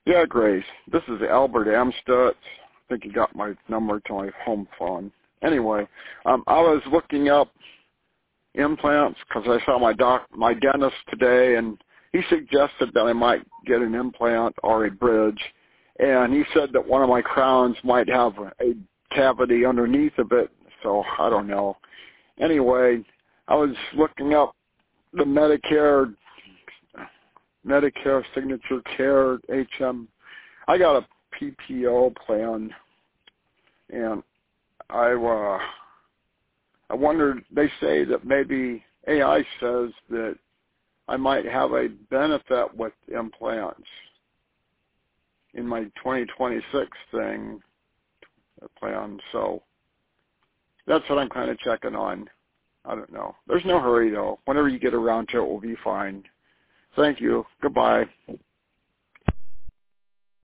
Yeah, Grace. This is Albert Amstutz. I think you got my number to my home phone. Anyway, I was looking up implants because I saw my dentist today, and he suggested that I might get an implant or a bridge. And he said that one of my crowns might have a cavity underneath of it, so I don't know. Anyway, I was looking up the Medicare Signature Care HM. I got a PPO plan, and I wondered, they say that maybe AI says that I might have a benefit with implants in my 2026 plan. So that's what I'm kind of checking on. I don't know. There's no hurry, though. Whenever you get around to it, we'll be fine. Thank you. Goodbye.